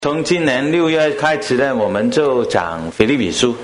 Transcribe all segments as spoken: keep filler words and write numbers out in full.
从今年六月开始呢，我们就讲腓立比书。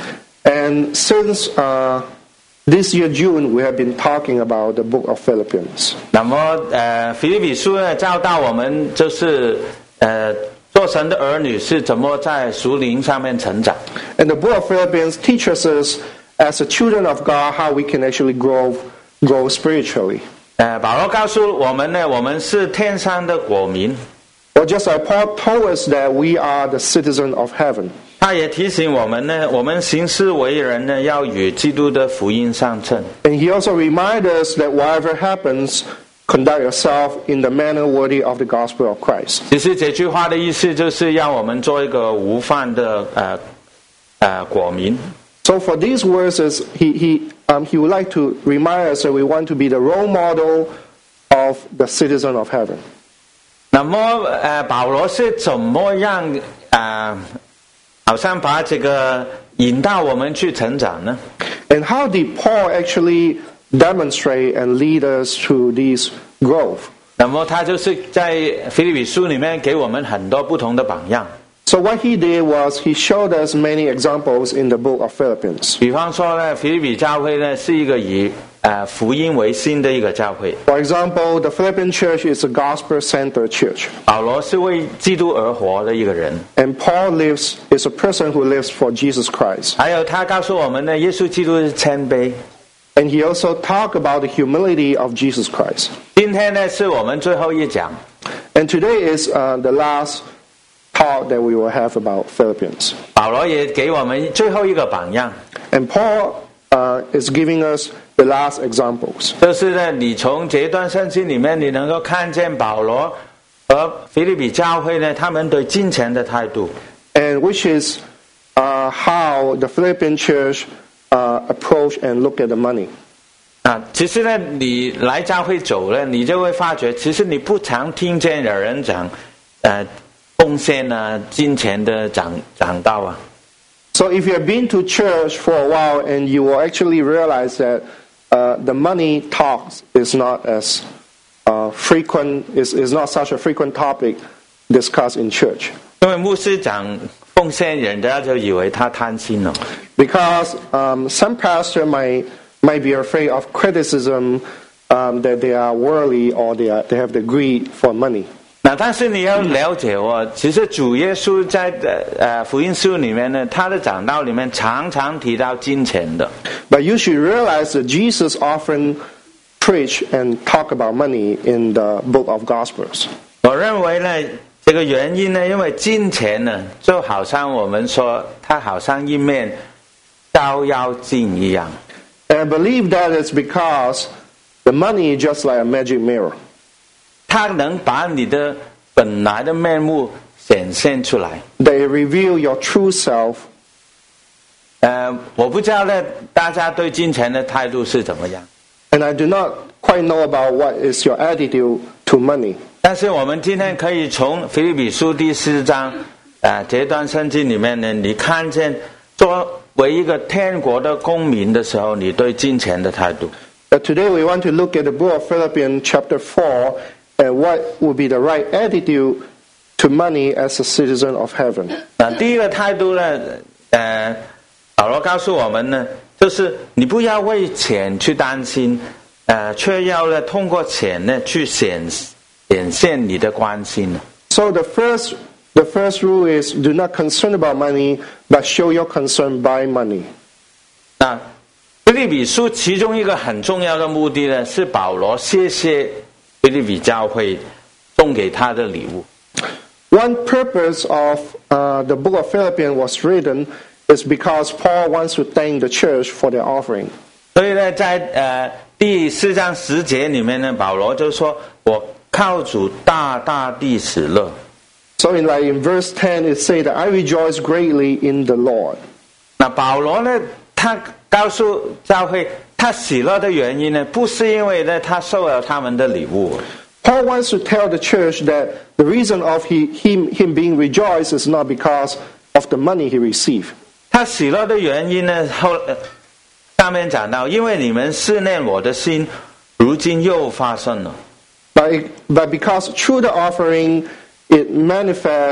And since uh, this year June, we have been talking about the book of Philippians. 那么，呃，腓立比书呢，教导我们就是呃，做神的儿女是怎么在属灵上面成长。 And the book of Philippians teaches us, as the children of God, how we can actually grow, grow spiritually. 呃，保罗告诉我们呢，我们是天上的国民。 Or just like Paul told us that we are the citizens of heaven. 他也提醒我们呢，我们行事为人呢，要与基督的福音相称。 And he also reminds us that whatever happens, conduct yourself in the manner worthy of the gospel of Christ. 其实这句话的意思就是要我们做一个无犯的呃呃国民。 So for these verses, he he um, he would like to remind us that we want to be the role model of the citizen of heaven. 那么，呃，保罗是怎么样啊、呃，好像把这个引导我们去成长呢？ And how did Paul actually demonstrate and lead us to this growth? 那么他就是在腓立比书里面给我们很多不同的榜样。 So what he did was he showed us many examples in the book of Philippians. 比方说呢，腓立比教会呢是一个以呃福音为心的一个教会。 For example, the Philippian church is a gospel-centered church. 保罗是为基督而活的一个人。 And Paul lives is a person who lives for Jesus Christ. 还有他告诉我们呢，耶稣基督是谦卑。 And he also talked about the humility of Jesus Christ. 今天呢是我们最后一讲。 And today is uh, the last talk that we will have about Philippians. 保罗也给我们最后一个榜样。 And Paul uh, is giving us the last examples. 就是呢，你从这段圣经里面，你能够看见保罗和腓立比教会呢，他们对金钱的态度。 And which is uh, how the Philippian church uh, approach and look at the money. 啊，其实呢，你来教会久了，你就会发觉，其实你不常听见有人讲，呃，奉献啊，金钱的讲讲道啊。 So if you have been to church for a while, and you will actually realize that uh, the money talks is not as uh, frequent, is is not such a frequent topic discussed in church. 因为牧师讲奉献，人家就以为他贪心了。 Because um, some pastor might might be afraid of criticism um, that they are worldly or they are, they have the greed for money. 那但是你要了解哦，其实主耶稣在呃福音书里面呢，他的讲道里面常常提到金钱的。 But you should realize that Jesus often preach and talk about money in the book of Gospels. 我认为呢，这个原因呢，因为金钱呢，就好像我们说，它好像一面照妖镜一样。 And I believe that is because the money is just like a magic mirror. 它能把你的本来的面目显现出来。 They reveal your true self. 呃，我不知道呢，大家对金钱的态度是怎么样。 And I do not quite know about what is your attitude to money. 但是我们今天可以从腓立比书第四章，呃，这段圣经里面呢，你看见作为一个天国的公民的时候，你对金钱的态度。 But today we want to look at the book of Philippians chapter four and what would be the right attitude to money as a citizen of heaven. 那第一个态度呢，呃，保罗告诉我们呢，就是你不要为钱去担心，呃，却要呢通过钱呢去显显现你的关心。 So the first the first rule is do not concern about money, but show your concern by money. 那腓立比书其中一个很重要的目的呢，是保罗谢谢腓立比教会送给他的礼物。 One purpose of uh, the book of Philippians was written is because Paul wants to thank the church for their offering. 所以呢，在呃第四章十节里面呢，保罗就说：“我靠主大大地喜乐。” So in like in verse ten, it says that I rejoice greatly in the Lord. 那保罗呢，他告诉教会，他喜乐的原因呢，不是因为呢他受了他们的礼物。 Paul wants to tell the church that the reason of he, him, him being rejoiced is not because of the money he received. 他喜乐的原因呢，后上面讲到，因为你们试炼我的心，如今又发生了。 But, it, but because through the offering, it manifests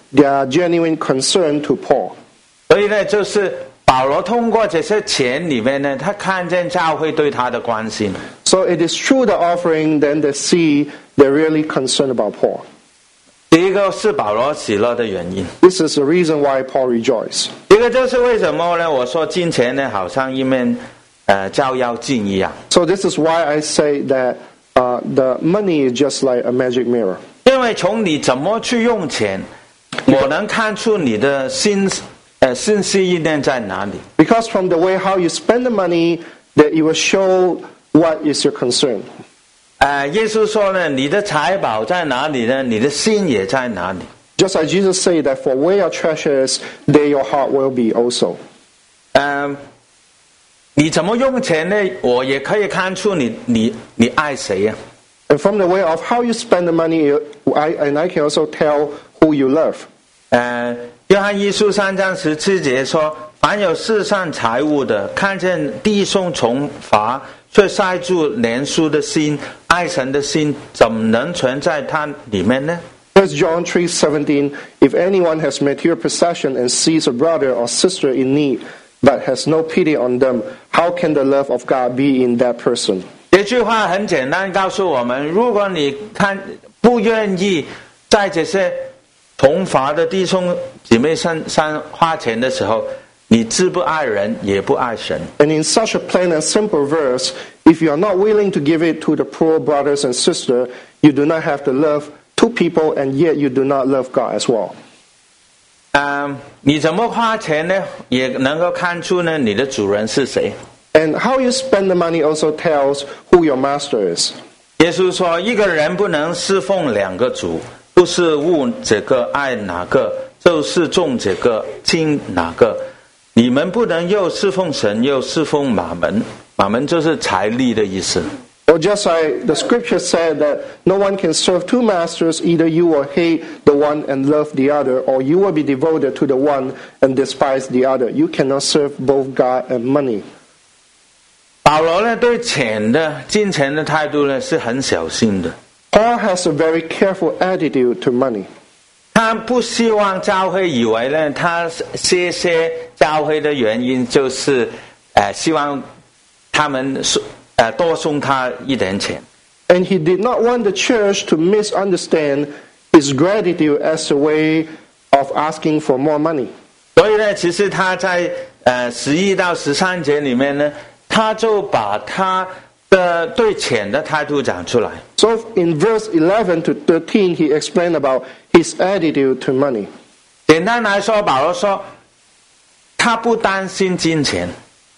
their genuine concern to Paul. 所以呢，就是保罗通过这些钱里面呢，他看见教会对他的关心。 So it is through the offering then they see they're really concerned about Paul. 第一个是保罗喜乐的原因。 This is the reason why Paul rejoiced. 一个就是为什么呢？我说金钱呢，好像一面呃照妖镜一样。 So this is why I say that uh, the money is just like a magic mirror. 因为从你怎么去用钱，我能看出你的心呃心思意念在哪里。 Because from the way how you spend the money, that it will show what is your concern. 呃，耶稣说呢，你的财宝在哪里呢？你的心也在哪里。 Just like Jesus said that for where your treasure is, there your heart will be also. 嗯、呃，你怎么用钱呢？我也可以看出你你你爱谁呀、啊？ And from the way of how you spend the money, I, and I can also tell who you love. 呃，约翰一书三章十七节说：“凡有世上财物的，看见弟兄穷乏，却塞住怜恤的心、爱神的心，怎么能存在他里面呢？” First John three seventeen, if anyone has material possession and sees a brother or sister in need, but has no pity on them, how can the love of God be in that person? 这句话很简单，告诉我们：如果你看不愿意在这些同乏的弟兄姊妹身上花钱的时候，你既不爱人，也不爱神。 And in such a plain and simple verse, if you are not willing to give it to the poor brothers and sisters, you do not have the love to people, and yet you do not love God as well. 嗯，你怎么花钱呢？也能够看出呢，你的主人是谁。 And how you spend the money also tells who your master is. 耶稣说，一个人不能侍奉两个主，不是恶这个爱哪个，就是重这个轻哪个。你们不能又侍奉神，又侍奉马门。马门就是财力的意思。 Or just like the scripture said that no one can serve two masters, either you will hate the one and love the other, or you will be devoted to the one and despise the other. You cannot serve both God and money. 保罗呢，对钱的金钱的态度呢是很小心的。 Paul has a very careful attitude to money. 他不希望教会以为呢，他谢谢教会的原因就是，呃，希望他们呃多送他一点钱。 And he did not want the church to misunderstand his gratitude as a way of asking for more money. 所以呢，其实他在呃十一到十三节里面呢，他就把他的对钱的态度讲出来。 So in verse eleven to thirteen, he explained about his attitude to money. 简单来说，保罗说，他不担心金钱。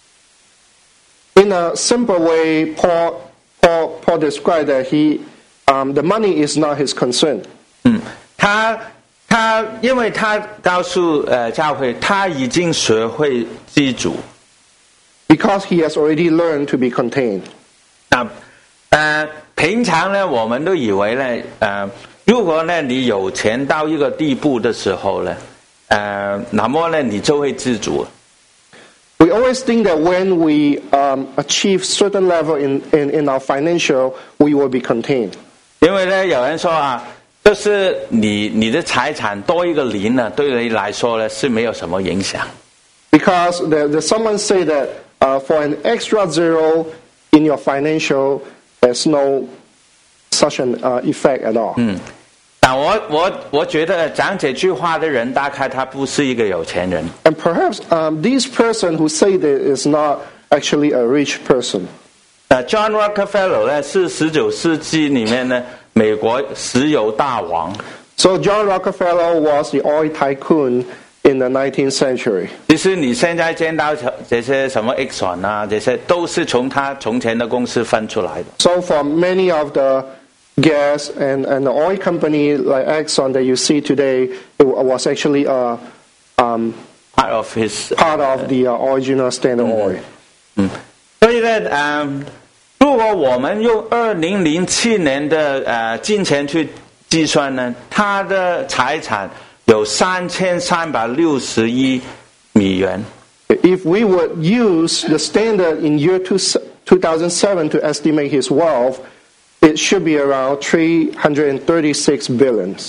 In a simple way, Paul Paul Paul described that he um, the money is not his concern. 嗯，他他因为他告诉呃教会，他已经学会知足。 Because he has already learned to be contained. 那呃，平常呢，我们都以为呢，呃，如果呢你有钱到一个地步的时候呢，呃，那么呢你就会知足。 We always think that when we um, achieve certain level in, in, in our financial, we will be contained. 因为呢，有人说啊，就是你你的财产多一个零呢，对你来说呢是没有什么影响。 Because there, there's someone say that uh, for an extra zero in your financial, there's no such an uh, effect at all. 嗯，但我我我觉得讲这句话的人，大概他不是一个有钱人。 And perhaps um, this person who say that is not actually a rich person. 呃 ，John Rockefeller 呢是十九世纪里面呢美国石油大王。 So John Rockefeller was the oil tycoon in the nineteenth century. 其实你现在见到这些什么 Exxon 啊，这些都是从他从前的公司分出来的。 So for many of the gas and, and the oil company like Exxon that you see today, it was actually a um, part of his part of the uh, original Standard Oil. 嗯，所以呢，嗯，如果我们用二零零七年的呃金钱去计算呢，他的财产有三千三百六十亿美元。 If we would use the standard in year two, two thousand seven to estimate his wealth, it should be around three hundred thirty-six billions.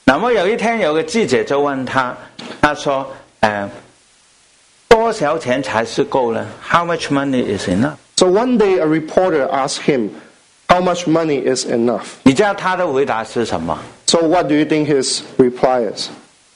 那么有一天有个记者就问他，他说：“呃，多少钱才是够呢 ？How much money is enough？” So one day a reporter asked him, how much money is enough? 你知道他的回答是什么？ So what do you think his reply is?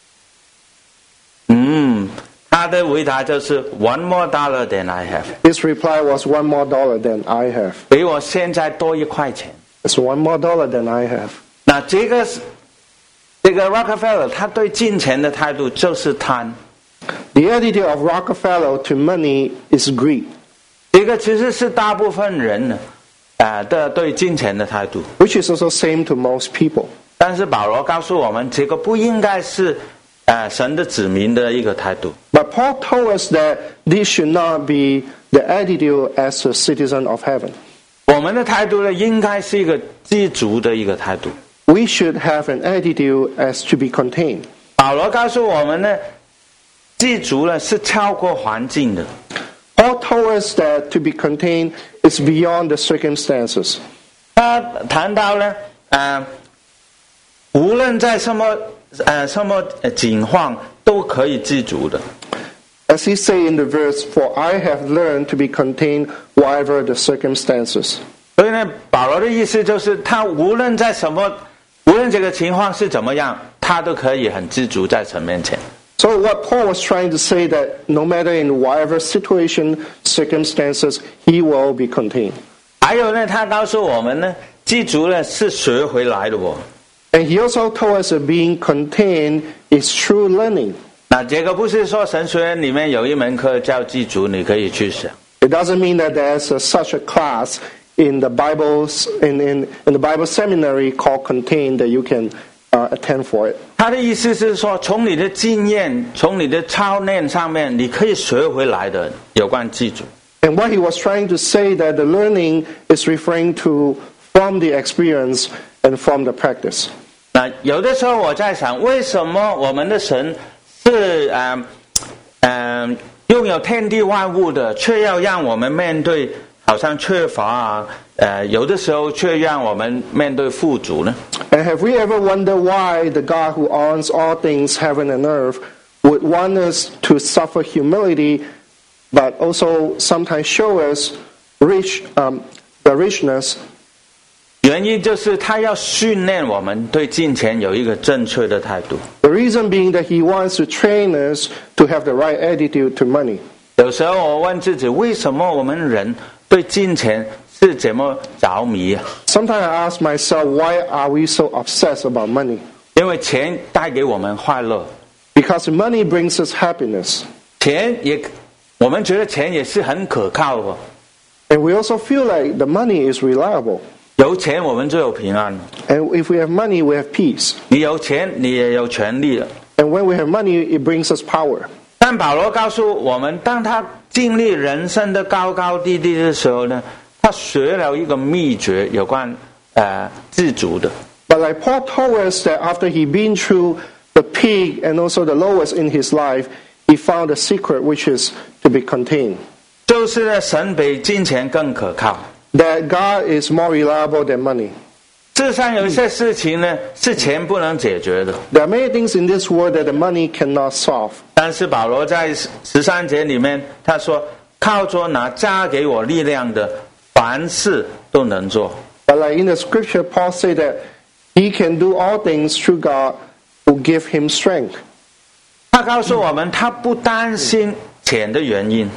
嗯，他的回答就是 one more dollar than I have， His reply was one more dollar than I have. 比我现在多一块钱。 It's one more dollar than I have. 那这个这个 Rockefeller 他对金钱的态度就是贪。 The attitude of Rockefeller to money is greed, 这个其实是大部分人呢，呃的对金钱的态度。 which is also same to most people. 但是保罗告诉我们，这个不应该是呃神的子民的一个态度。 But Paul told us that this should not be the attitude as a citizen of heaven. 我们的态度呢，应该是一个知足的一个态度。 We should have an attitude as to be contained. 保罗告诉我们呢，知足呢是超过环境的。 Paul told us that to be contained is beyond the circumstances. 他谈到呢，呃，无论在什么呃什么情况都可以知足的。 As he say in the verse, for I have learned to be contained whatever the circumstances. 所以呢，保罗的意思就是，他无论在什么，无论这个情况是怎么样，他都可以很知足在神面前。 So what Paul was trying to say that no matter in whatever situation, circumstances, he will be contained. 还有呢，他告诉我们呢，知足呢是学回来的哦。 And he also told us that being contained is true learning. 那这个不是说神学院里面有一门课叫知足，你可以去上。 It doesn't mean that there's a, such a class in the Bible's in, in, in the Bible seminary called contained that you can uh, attend for it. 他的意思是说，从你的经验，从你的操练上面，你可以学回来的有关知足。 And what he was trying to say that the learning is referring to from the experience and from the practice. 那有的时候我在想，为什么我们的神是嗯嗯拥有天地万物的，却要让我们面对好像缺乏啊？呃，有的时候却让我们面对富足呢？ And have we ever wondered why the God who owns all things, heaven and earth, would want us to suffer humility, but also sometimes show us rich, um, the richness? 原因就是他要训练我们对金钱有一个正确的态度。 The reason being that he wants to train us to have the right attitude to money. 有时候我问自己，为什么我们人对金钱是这么着迷啊？ Sometimes I ask myself, why are we so obsessed about money? 因为钱带给我们快乐， Because money brings us happiness. 钱也我们觉得钱也是很可靠的。 And we also feel like the money is reliable. 有钱我们就有平安， And if we have money, we have peace. 你有钱你也有权利了。 And when we have money, it brings us power. 但保罗告诉我们，当他经历人生的高高低低的时候呢，他学了一个秘诀，有关呃自足的。 But like Paul told us that after he been through the peak and also the lowest in his life, he found a secret which is to be contained. 就是呢，神比金钱更可靠。 That God is more reliable than money. 世上有一些事情呢，是钱不能解决的。 There are many things in this world that the money cannot solve. 但是保罗在十三节里面，他说：“靠着那加给我力量的，凡事都能做。” But like in the scripture, Paul said that he can do all things through God who give him strength. 他告诉我们，他不担心钱的原因。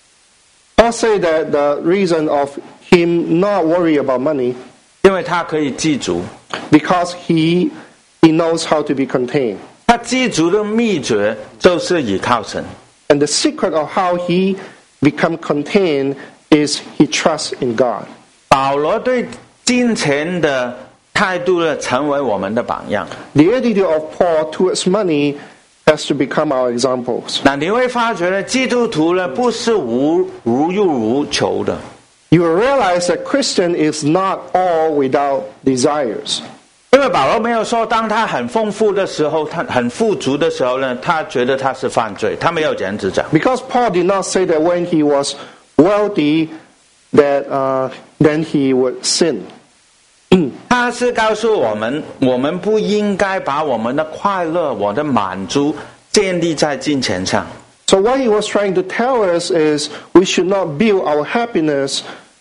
Paul said that the reason of him not worry about money, 因为他可以知足， because he he knows how to be contained. 他知足的秘诀就是倚靠神。 And the secret of how he become contained is he trusts in God. 保罗对金钱的态度呢，成为我们的榜样。 The attitude of Paul towards money has to become our examples. 那你会发觉呢，基督徒呢不是无无欲无求的。 You will realize that Christian is not all without desires. 因为保罗没有说，当他很丰富的时候，他很富足的时候呢，他觉得他是犯罪，他没有这样子讲。 Because Paul did not say that when he was wealthy, that uh, then he would sin. 他是告诉我们，我们不应该把我们的快乐、我的满足建立在金钱上。 So what he was trying to tell us is we should not build our happiness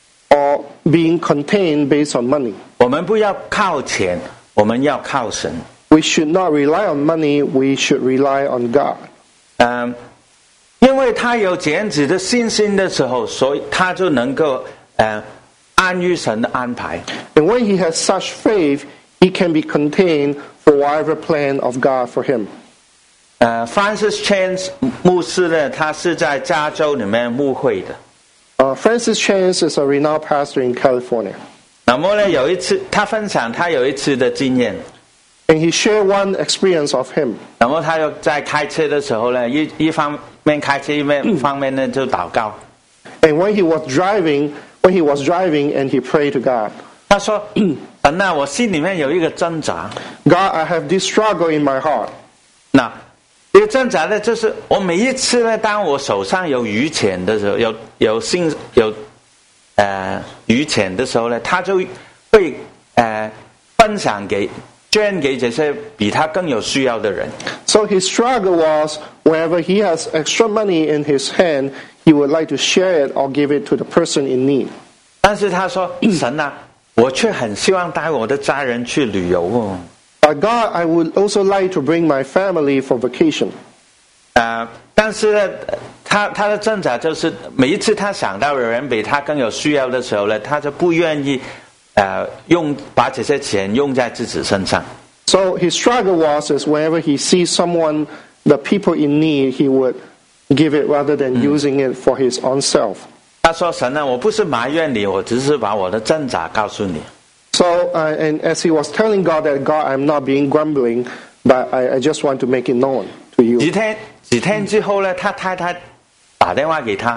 or being contained based on money. 我们不要靠钱，我们要靠神。 We should not rely on money, we should rely on God. 嗯，因为他有这样子的信心的时候，所以他就能够呃安于神的安排。 And when he has such faith, he can be contained for whatever plan of God for him. 呃 ，Francis Chan 牧师呢，他是在加州里面牧会的。 Uh, Francis Chan is a renowned pastor in California. 那么呢，有一次他分享他有一次的经验。 And he shared one experience of him. 然后他又在开车的时候呢，一一方面开车，一方面呢就祷告。 And when he was driving, when he was driving, and he prayed to God. 他说：“神啊，我心里面有一个挣扎。 God, I have this struggle in my heart. 那这个挣扎呢，就是我每一次呢，当我手上有余钱的时候，有有信有呃余钱的时候呢，他就会呃分享给。”捐给这些比他更有需要的人。 So his struggle was, whenever he has extra money in his hand, he would like to share it or give it to the person in need. 但是他说：“神啊，我却很希望带我的家人去旅游哦。” But God, I would also like to bring my family for vacation. 呃，但是呢，他他的挣扎就是每一次他想到有人比他更有需要的时候呢，他就不愿意。呃，用把这些钱用在自己身上。 So his struggle was is whenever he sees someone, the people in need, he would give it rather than using it for his own self. 他说：“神啊，我不是埋怨你，我只是把我的挣扎告诉你。” So uh, and as he was telling God that God, I'm not being grumbling, but I, I just want to make it known to you. 几天几天之后呢，他太太打电话给他。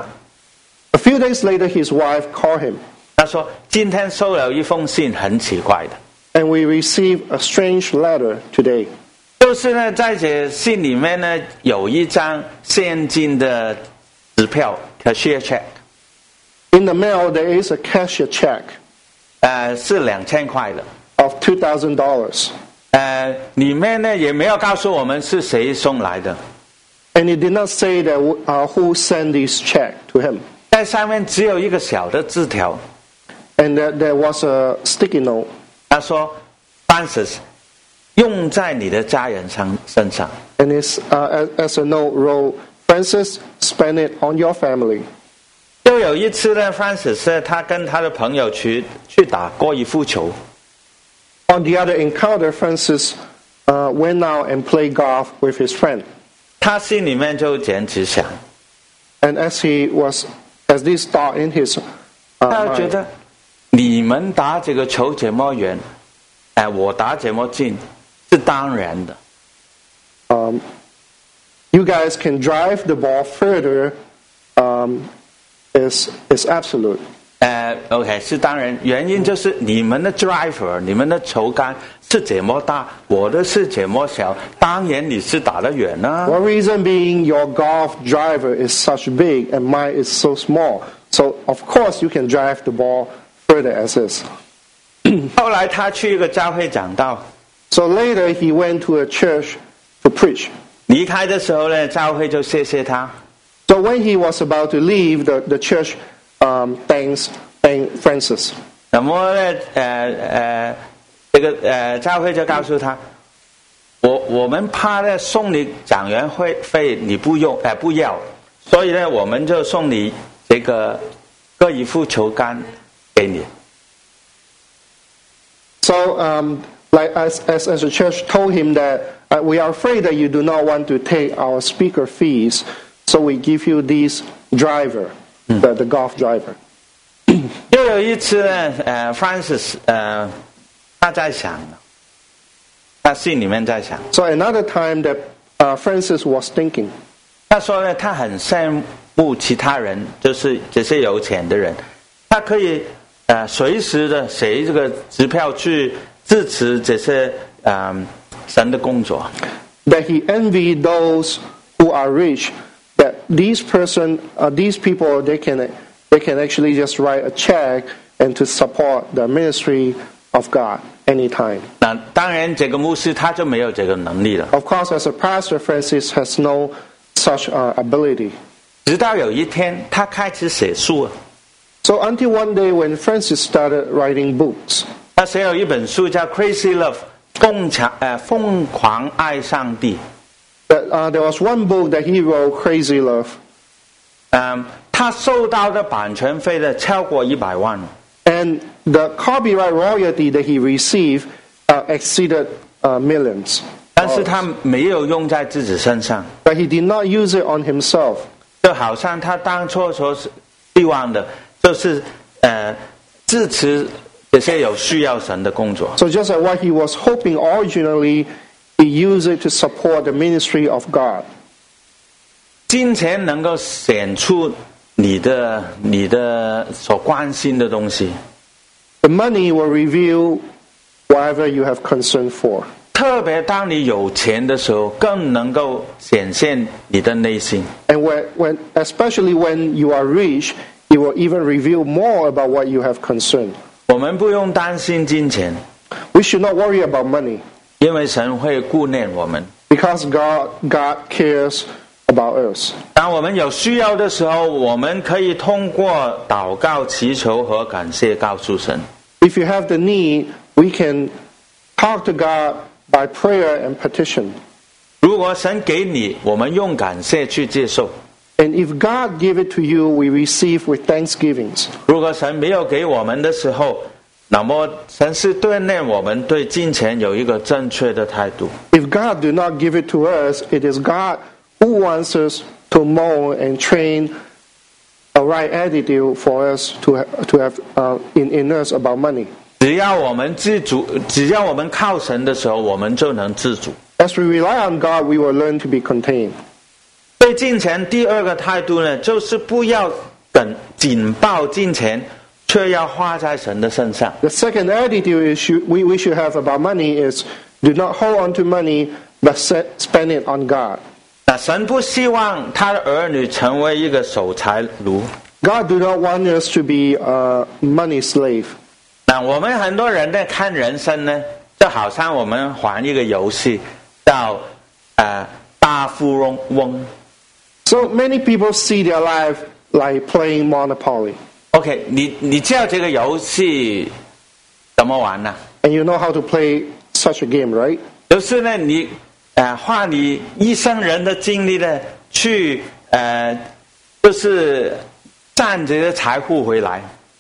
A few days later, his wife called him. 他说：“今天收了一封信，很奇怪的。” And we received a strange letter today. 就是呢，在这信里面呢，有一张现金的支票 （cashier check）。 In the mail, there is a cashier check. 呃，是两千块的。 Of two thousand dollars. 呃，里面呢也没有告诉我们是谁送来的。 And it did not say that uh, who sent this check to him. 在上面只有一个小的字条。 And there, there was a sticky note. 他说 ：“Francis， 用在你的家人上身上。” And it's, uh, as, as a note wrote, Francis, spend it on your family. 又有一次呢 ，Francis 他跟他的朋友去去打高尔夫球。 On the other encounter, Francis uh, went out and played golf with his friend. 他心里面就这样子想。 And as he was, as this thought in his uh, 他觉 mind, 得你们打这个球这么远，哎，我打这么近，是当然的。 um, you guys can drive the ball further. Um, is is absolute. 呃 ，OK， 是当然，原因就是你们的 driver， 你们的球杆是这么大，我的是这么小，当然你是打得远啊。 One reason being your golf driver is such big and mine is so small. So of course you can drive the ball further as is. 后来他去一个教会讲道， So later he went to a church to preach. 离开的时候呢，教会就谢谢他。 So when he was about to leave, the, the church um, thanks thanked Francis. 那么呢，呃呃，这个呃教会就告诉他，我我们怕呢送你讲员会费你不用，呃不要，所以呢我们就送你这个高尔夫球杆给你。 So um, like as, as, as the church told him that uh, we are afraid that you do not want to take our speaker fees, so we give you this driver, the, the golf driver. 又有一次呢，呃 ，Francis， 呃，他在想，他心里面在想， So another time that uh, Francis was thinking, 他说呢，他很羡慕其他人，就是这些有钱的人，他可以呃随时的写这个支票去支持这些嗯、呃、神的工作。 that he envied those who are rich, that these person, uh, these people, they can they can actually just write a check and to support the ministry of God anytime. 那当然，这个牧师他就没有这个能力了。 Of course, as a pastor, Francis has no such uh, ability. 直到有一天，他开始写书了。 So until one day when Francis started writing books, 他写有一本书叫《Crazy Love》，疯狂呃疯狂爱上帝。 that, uh, there was one book that he wrote, Crazy Love, 嗯，他收到的版权费呢超过一百万。 and the copyright royalty that he received uh, exceeded uh, millions. 但是他没有用在自己身上， But he did not use it on himself. 就好像他当初所希望的，就是呃支持这些有需要神的工作。 So just like what he was hoping originally, he used it to support the ministry of God. 金钱能够显出你的你的所关心的东西， The money will reveal whatever you have concern for. 特别当你有钱的时候，更能够显现你的内心。 And when, when, especially when you are rich, it will even reveal more about what you have concern. 我们不用担心金钱， We should not worry about money 因为神会顾念我们。 because God, God cares about us. 当我们有需要的时候，我们可以通过祷告、祈求和感谢告诉神。 If you have the need, we can talk to God by prayer and petition. 如果神给你，我们用感谢去接受； And if God give it to you, we receive with thanksgivings. 如果神没有给我们的时候，那么神是锻炼我们对金钱有一个正确的态度。 If God do not give it to us, it is God who wants us to mold and train a right attitude for us to ha- to have uh, in in us about money. 只要我们自主，只要我们靠神的时候，我们就能自主。 As we rely on God, we will learn to be contained. 对金钱第二个态度呢，就是不要紧紧抱金钱，却要花在神的身上。 The second attitude is should, we, we should have about money is do not hold on to money, but set, spend it on God. 那神不希望他的儿女成为一个守财奴。 God do not want us to be a money slave. 那我们很多人在看人生呢，就好像我们玩一个游戏，叫呃大富翁翁。 So many people see their life like playing Monopoly. OK， 你你知道这个游戏怎么玩呢？ And you know how to play such a game, right? 就是呢，你呃花你一生人的精力呢，去呃就是赚这些财富回来。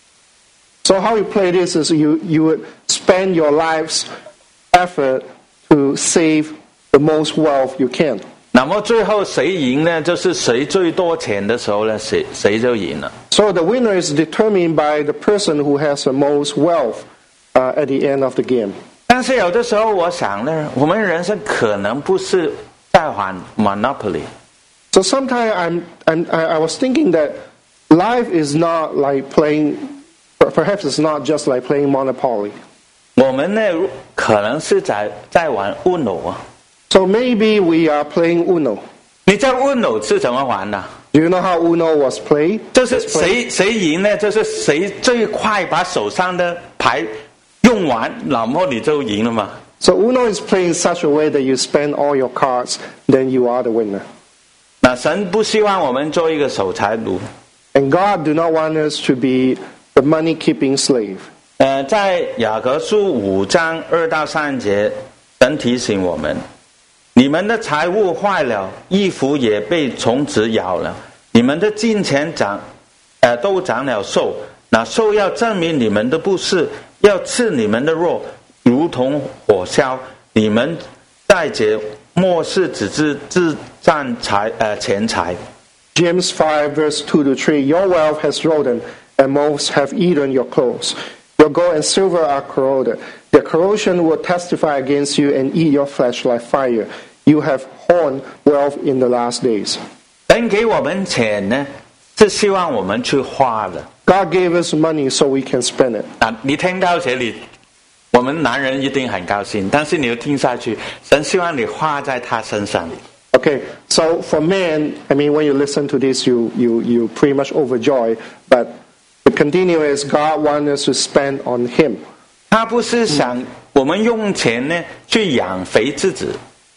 So how you play this is you, you would spend your life's effort to save the most wealth you can. 那么最后谁赢呢？就是谁最多钱的时候呢，谁谁就赢了。 So the winner is determined by the person who has the most wealth uh, at the end of the game. 但是有的时候我想呢，我们人生可能不是在玩 Monopoly。 So sometimes I'm, I'm, I I was thinking that life is not like playing, perhaps it's not just like playing Monopoly. 我们呢，可能是在在玩 Uno 啊。 So maybe we are playing Uno. 你知道 Uno 是怎么玩的？ Do you know how Uno was played? 就是谁谁赢呢？就是谁最快把手上的牌用完，然后你就赢了嘛。 So Uno is played in such a way that you spend all your cards, then you are the winner. 那神不希望我们做一个守财奴。 And God do not want us to be the money-keeping slave. 呃，在雅各书五章二到三节，神提醒我们：你们的财物坏了，衣服也被虫子咬了，你们的金钱长，呃，都长了兽。那兽要证明你们的不是，要刺你们的肉，如同火烧。你们在这末世只知自占财呃钱财。 James five, verse two to three, your wealth has rodent, and moths have eaten your clothes. Your gold and silver are corroded. Their corrosion will testify against you and eat your flesh like fire. You have hoarded wealth in the last days. 神给我们钱呢，是希望我们去花的。 God gave us money so we can spend it. 啊，你听到这里，我们男人一定很高兴，但是你要听下去，神希望你花在他身上。 Okay, so for men, I mean, when you listen to this, you, you, you pretty much overjoyed. But the continue is God wants us to spend on Him. 他不是想我们用钱呢去养肥自己。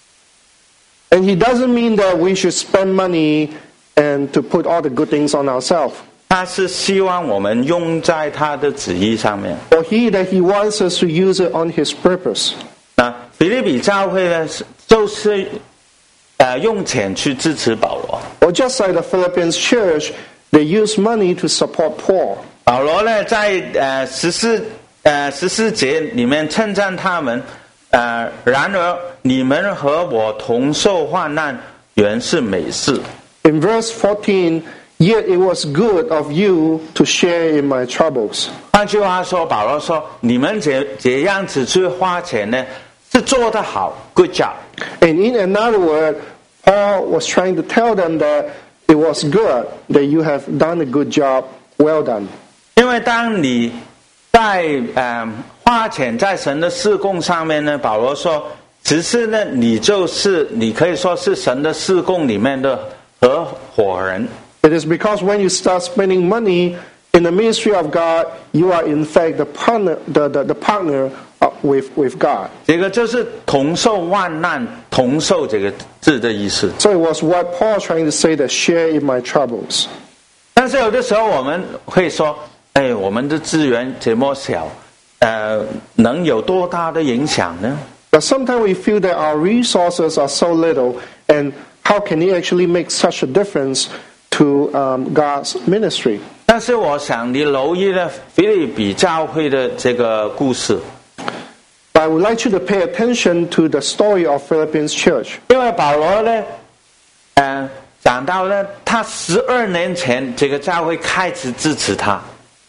And he doesn't mean that we should spend money and to put all the good things on ourselves. 他是希望我们用在他的旨意上面。 Or he that he wants us to use it on his purpose. 那腓立比教会呢，就是呃用钱去支持保罗。 Or just like the Philippians church, they use money to support Paul. 保罗呢，在呃十四呃十四节里面称赞他们，呃，然而你们和我同受患难，原是美事。 In verse fourteen, yet it was good of you to share in my troubles. 换句话说，保罗说，你们这这样子去花钱呢，是做得好 ，good job。 And in another word, Paul was trying to tell them that it was good that you have done a good job, well done. 因为当你在呃花钱在神的事工上面呢，保罗说，只是呢，你就是你可以说是神的事工里面的合伙人。 It is because when you start spending money in the ministry of God, you are in fact the partner, the, the, the partner with, with God. 这个就是同受患难，同受这个字的意思。 So it was what Paul trying to say, that share in my troubles. 但是有的时候我们会说，哎，我们的资源这么小，呃，能有多大的影响呢？ But sometimes we feel that our resources are so little, and how can it actually make such a difference to um, God's ministry? 但是我想你留意了腓立比教会的这个故事。 But I would like you to pay attention to the story of Philippians church. 因为保罗呢，呃，讲到呢，他十二年前这个教会开始支持他。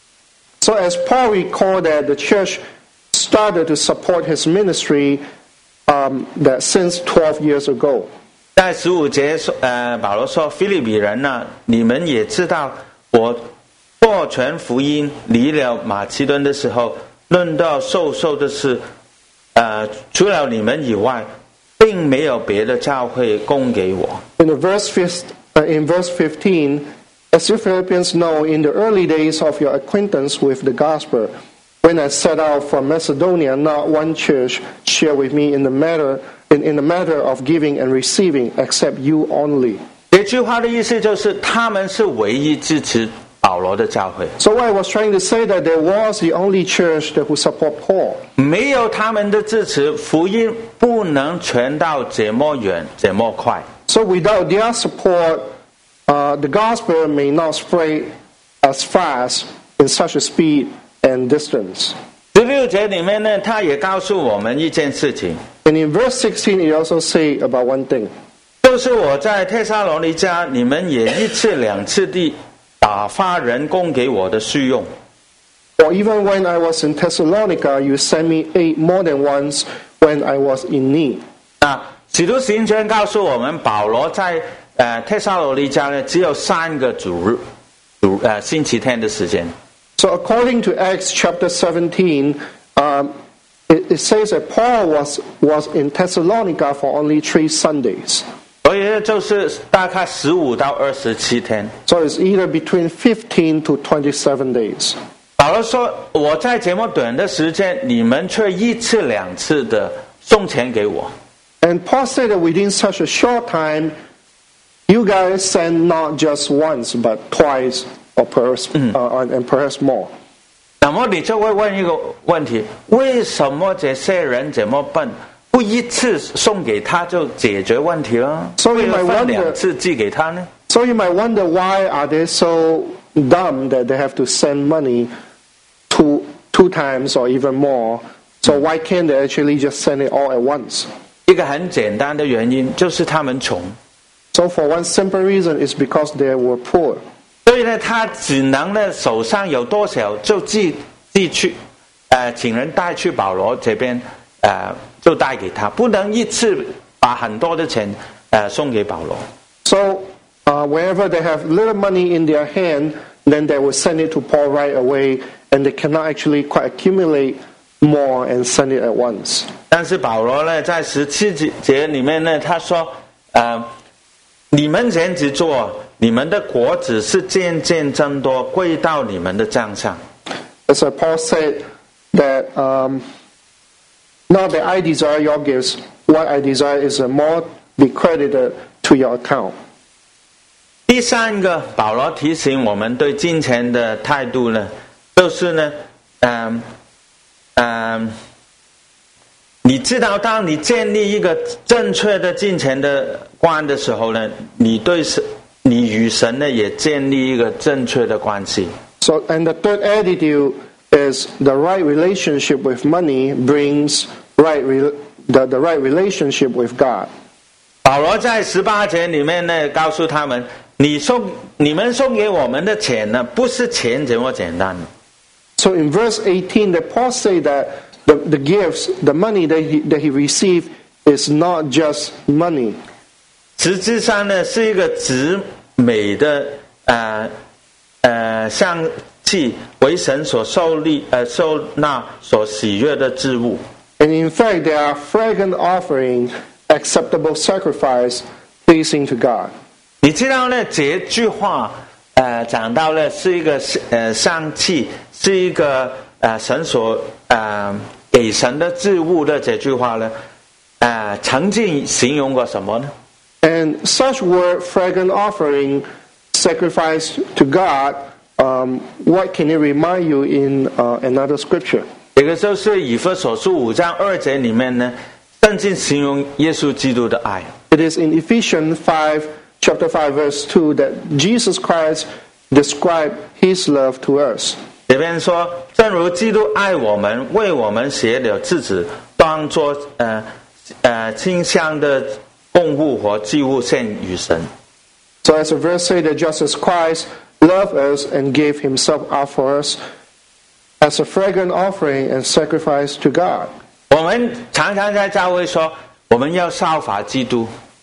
So as Paul recalled that the church started to support his ministry um, that since twelve years ago. 在十五节说，呃，保罗说：“腓立比人呐、啊，你们也知道，我做全福音离了马其顿的时候，论到受受的事，呃，除了你们以外，并没有别的教会供给我。” In the verse uh, in verse fifteen, as you Philippians know, in the early days of your acquaintance with the gospel, when I set out from Macedonia, not one church shared with me in the matter in, in the matter of giving and receiving, except you only. 这句话的意思就是，他们是唯一支持保罗的教会。 So what I was trying to say that there was the only church that would support Paul. 没有他们的支持，福音不能传到这么远、这么快。 So without their support, uh, the gospel may not spread as fast in such a speed and distance. 十六节里面呢，他也告诉我们一件事情， And in verse sixteen, it also say about one thing. 就是我在帖撒罗尼迦，你们也一次两次地打发人供给我的需用。 Or even when I was in Thessalonica, you sent me aid more than once when I was in need. 啊，使徒行传告诉我们，保罗在呃帖撒罗尼迦呢，只有三个主日，主呃星期天的时间。 So according to Acts chapter seventeen, um, it, it says that Paul was, was in Thessalonica for only three Sundays. 所以呢，就是大概十五到二十七天。 So it's either between fifteen to twenty-seven days. 保罗说：“我在这么短的时间，你们却一次两次的送钱给我。” And Paul said that within such a short time, you guys send not just once, but twice or perhaps, uh, and perhaps more. 那么你就会问一个问题：为什么这些人这么笨，不一次送给他就解决问题了？ So you 为了 might 分 wonder- 两次寄给他呢？ So you might wonder, why are they so dumb that they have to send money two, two times or even more? So why can't they actually just send it all at once? 一个很简单的原因就是他们穷， So for one simple reason, is because they were poor. 所以呢，他只能呢手上有多少就寄寄去，呃，请人带去保罗这边，呃，就带给他，不能一次把很多的钱呃送给保罗。 So uh, wherever they have little money in their hand, then they will send it to Paul right away, and they cannot actually quite accumulate more and send it at once. 但是保罗呢，在十七节里面呢，他说，呃，你们这样子做，你们的果子是渐渐增多，归到你们的账上。 As Paul said, that um, not that I desire your gifts, what I desire is a more be credited to your account. 第三个，保罗提醒我们对金钱的态度呢，就是呢，嗯嗯，你知道，当你建立一个正确的金钱的观的时候呢，你对神，你与神呢也建立一个正确的关系。 So, and the third attitude is the right relationship with money brings right re, the the right relationship with God. 保罗在十八节里面呢，告诉他们。你送你们送给我们的钱呢，不是钱这么简单。 So in verse eighteen, that Paul say that the the gifts, the money that he, that he received is not just money. 实质上呢，是一个直美的呃呃香气，为神所受立呃受纳所喜悦的之物。 And in fact, they are fragrant offering, acceptable sacrifice, pleasing to God. 你知道呢？这句话，呃，讲到呢是一个呃香气，是一个呃神所呃给神的祭物的这句话呢，呃，曾经形容过什么呢 ？And such word, fragrant offering, sacrifice to God. Um, what can it remind you in uh, another scripture? 这个就是以弗所书五章二节里面呢，圣经形容耶稣基督的爱。 It is in Ephesians five. Chapter five, verse two, that Jesus Christ described His love to us. 这边说，正如基督爱我们，为我们舍了自己，当作呃呃馨香的供物和祭物献与神。 So as the verse say that Jesus Christ loved us and gave Himself up for us as a fragrant offering and sacrifice to God. 我们常常在教会说，我们要效法基督。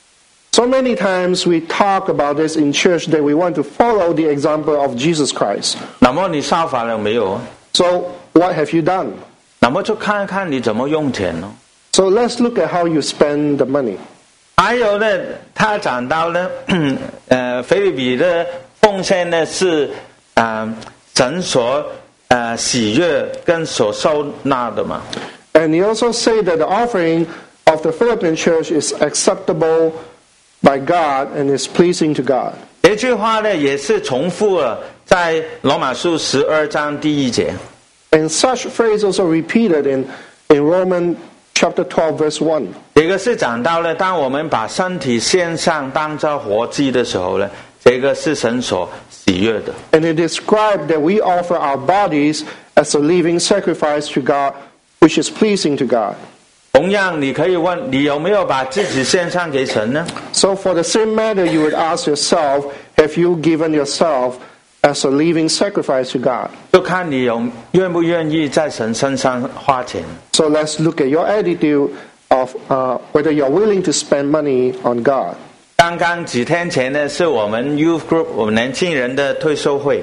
So many times we talk about this in church that we want to follow the example of Jesus Christ. 那么你效法了没有 So what have you done? 那么就看看你怎么用钱咯。 So let's look at how you spend the money. 还有呢，他讲到呢，呃，腓立比的奉献呢是呃神所呃喜悦跟所收纳的嘛。 And he also say that the offering of the Philippine church is acceptable by God and is pleasing to God. 这句话呢也是重复了在罗马书十二章第一节。 And such phrase also repeated in in Romans chapter twelve verse one. 这个是讲到了，当我们把身体献上当作活祭的时候呢，这个是神所喜悦的。 And it described that we offer our bodies as a living sacrifice to God, which is pleasing to God. 同样，你可以问，你有没有把自己献上给神呢？ So for the same matter, you would ask yourself, have you given yourself as a living sacrifice to God? 就看你有愿不愿意在神身上花钱。 So let's look at your attitude of uh, whether you're willing to spend money on God. 刚刚几天前呢，是我们 Youth Group 我们年轻人的退休会。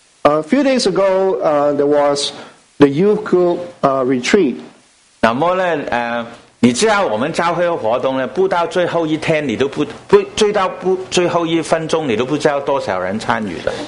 A few days ago, uh, there was the youth group uh, retreat. 那么呢，呃，你知道我们教会活动呢，不到最后一天，你都不不追到不最后一分钟，你都不知道多少人参与的。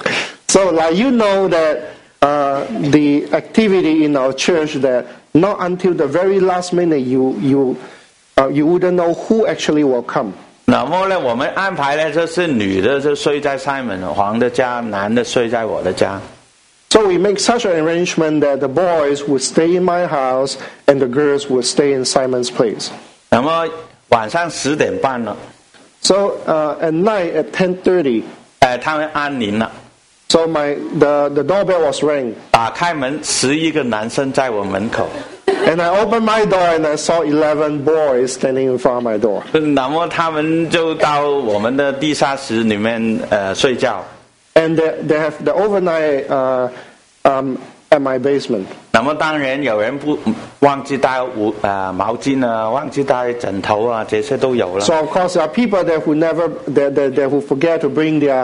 So, like you know that uh, the activity in our church that not until the very last minute you you uh, you wouldn't know who actually will come. 那么呢，我们安排呢，就是女的就睡在 Simon 黄的家，男的睡在我的家。 So we make such an arrangement that the boys would stay in my house and the girls would stay in Simon's place. 那么晚上十点半了。 So uh, at night at ten thirty, 呃，他们安宁了。 so my the the doorbell was rang. 打开门，十一个男生在我门口。 And I opened my door and I saw eleven boys standing in front of my door. 那么他们就到我们的地下室里面呃睡觉。 And they, they have the overnight uh, um, at my basement. 那么当然有人不忘记带五呃毛巾啊，忘记带枕头啊，这些都有了。 So of course there are people that who never that, that, that who forget to bring their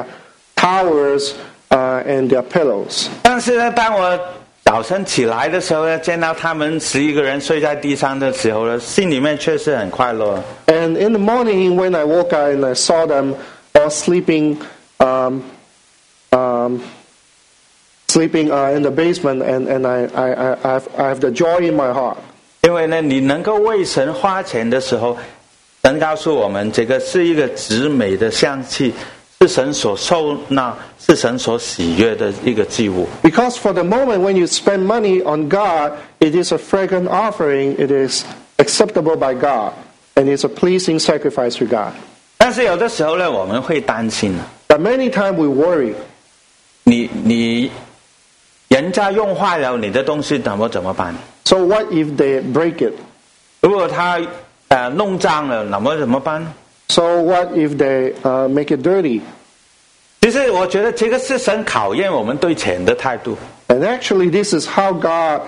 towels uh, and their pillows. 但是呢，当我早晨起来的时候呢，见到他们十一个人睡在地上的时候呢，心里面确实很快乐。 And in the morning when I woke up and I saw them all sleeping. Um, Um, sleeping uh, in the basement, and, and I, I, I, have, I have the joy in my heart. 因为呢，你能够为神花钱的时候，神告诉我们，这个是一个极美的香气，是神所受纳，是神所喜悦的一个祭物。 Because for the moment when you spend money on God, it is a fragrant offering, it is acceptable by God, and it's a pleasing sacrifice to God. 但是有的时候呢，我们会担心。 But many times we worry. 你你人家用坏了你的东西，那么怎么办？ So what if they break it? 如果他呃弄脏了，那么怎么办？ So what if they uh, make it dirty? 其实我觉得这个是神考验我们对钱的态度。 And actually, this is how God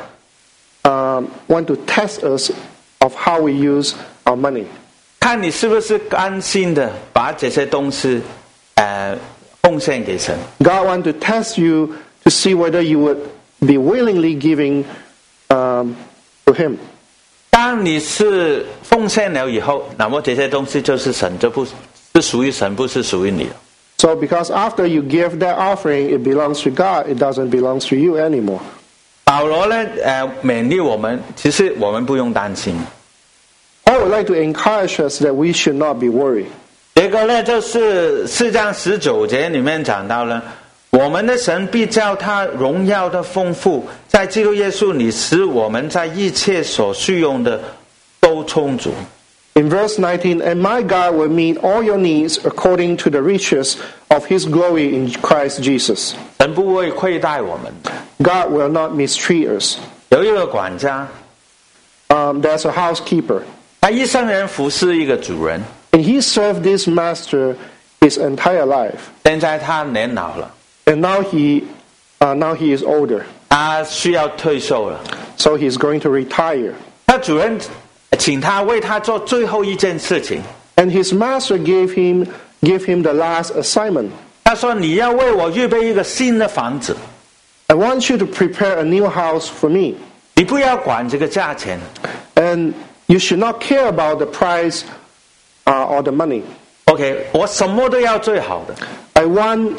um, want to test us of how we use our money. 看你是不是甘心的把这些东西呃奉献给神。 God want to test you to see whether you would be willingly giving um, to Him. 当你是奉献了以后，那么这些东西就是神，就不是属于神，不是属于你的。 So because after you give that offering, it belongs to God, it doesn't belong to you anymore. 保罗呢，呃，勉励我们，其实我们不用担心。 I would like to encourage us that we should not be worried. 这个呢，就是四章十九节里面讲到了，我们的神必叫他荣耀的丰富，在基督耶稣里，使我们在一切所需用的都充足。 In verse nineteen, and my God will meet all your needs according to the riches of His glory in Christ Jesus. 神不会亏待我们。 God will not mistreat us. 有一个管家， Um, there's a housekeeper, 他一生人服侍一个主人， and he served this master his entire life. 现在他年老了， And now he, uh, now he is older, 他需要退休了。 so he's going to retire. 他主人请他为他做最后一件事情， And his master gave him, gave him the last assignment. 他说：“你要为我预备一个新的房子， I want you to prepare a new house for me. 你不要管这个价钱， And you should not care about the price uh, or the money. OK， 我什么都要最好的， I want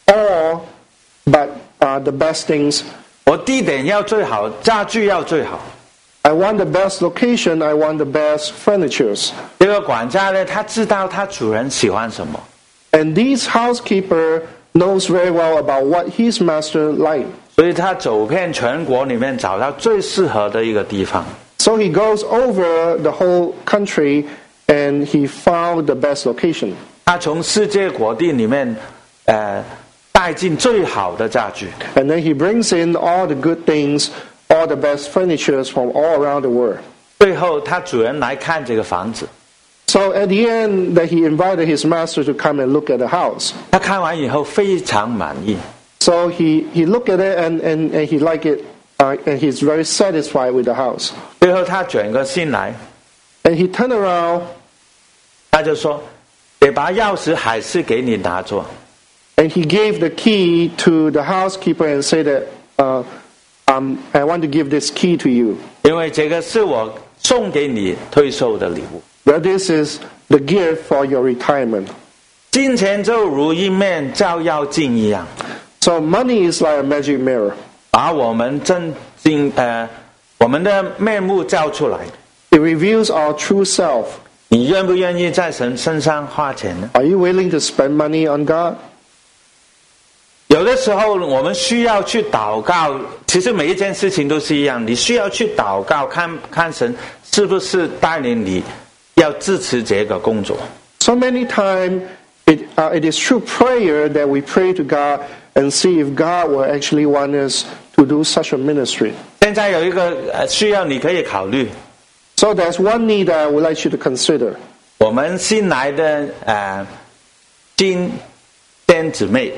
all but uh, the best things. 我地点要最好，家具要最好。” I want the best location. I want the best furnitures. 这个管家呢，他知道他主人喜欢什么， And this housekeeper knows very well about what his master liked. 所以他走遍全国里面找到最适合的一个地方。 So he goes over the whole country and he found the best location. 他从世界各地里面，呃，带进最好的家具。 And then he brings in all the good things, all the best furnitures from all around the world. 最后，他主人来看这个房子， So at the end, that he invited his master to come and look at the house. 他看完以后非常满意。 So he, he looked at it and, and, and he liked it, uh, and he's very satisfied with the house. 最后，他转个心来， And he turned around 他就说：“也把钥匙还是给你拿着。 and he gave the key to the housekeeper and said that, uh, um, I want to give this key to you. 因为这个是我送给你退休的礼物。 That this is the gift for your retirement. 金钱就如一面照妖镜一样， So money is like a magic mirror. 把我们真经呃我们的面目照出来。 It reveals our true self. 你愿不愿意在神身上花钱呢？ Are you willing to spend money on God? 有的时候我们需要去祷告，其实每一件事情都是一样，你需要去祷告，看看神是不是带领你要支持这个工作。 So many times, it, uh, it is through prayer that we pray to God and see if God will actually want us to do such a ministry. 现在有一个呃需要你可以考虑， So there's one need that I would like you to consider. 我们新来的呃金仙姊妹。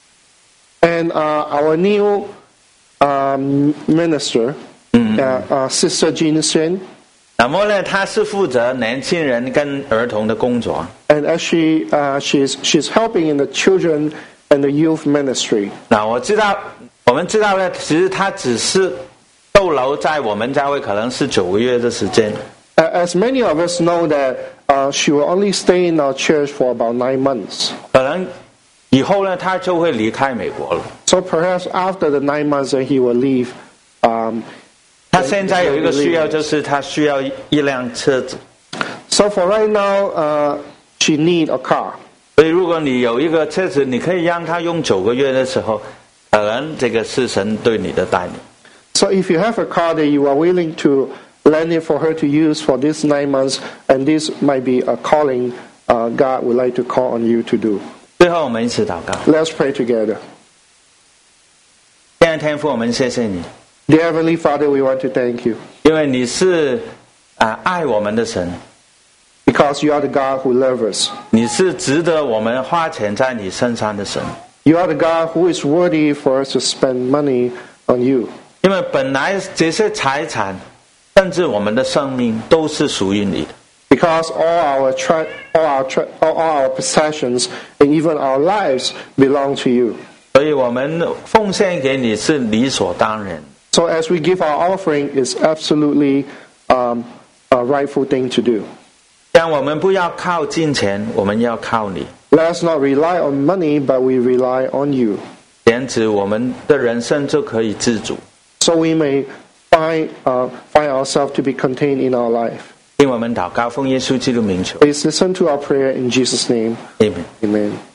And uh, our new um, minister, uh, uh, Sister Jean Shen, 那么呢，她是负责年轻人跟儿童的工作。 and as she, uh, she's, she's helping in the children and the youth ministry. 那我知道，我们知道呢，其实她只是逗留在我们教会，可能是九个月的时间。 Uh, as many of us know that uh, she will only stay in our church for about nine months. 可能以后呢，他就会离开美国了。 So perhaps after the nine months that he will leave, um, 他现在有一个需要，就是他需要一辆车子。 So for right now, uh, she need a car. 所以如果你有一个车子，你可以让他用九个月的时候，可能这个是神对你的带领。 So if you have a car that you are willing to lend it for her to use for these nine months, and this might be a calling uh, God would like to call on you to do. 最后我们一起祷告。 Let's pray together. 亲爱的天父，我们谢谢你， Dear Heavenly Father, we want to thank you 因为你是啊、呃、爱我们的神， because you are the God who loves us. 你是值得我们花钱在你身上的神。 You are the God who is worthy for us to spend money on you. 因为本来这些财产，甚至我们的生命，都是属于你的。 Because all our tra- all our tra- all our possessions and even our lives belong to you. 所以我们奉献给你是理所当然。 So as we give our offering, it's absolutely um, a rightful thing to do. 让我们不要靠金钱，我们要靠你。 Let us not rely on money, but we rely on you. 这样子，我们的人生就可以自主。 So we may find uh, find ourselves to be contained in our life. 听我们祷告，奉耶稣基督名求。 Please listen to our prayer in Jesus' name. Amen. Amen.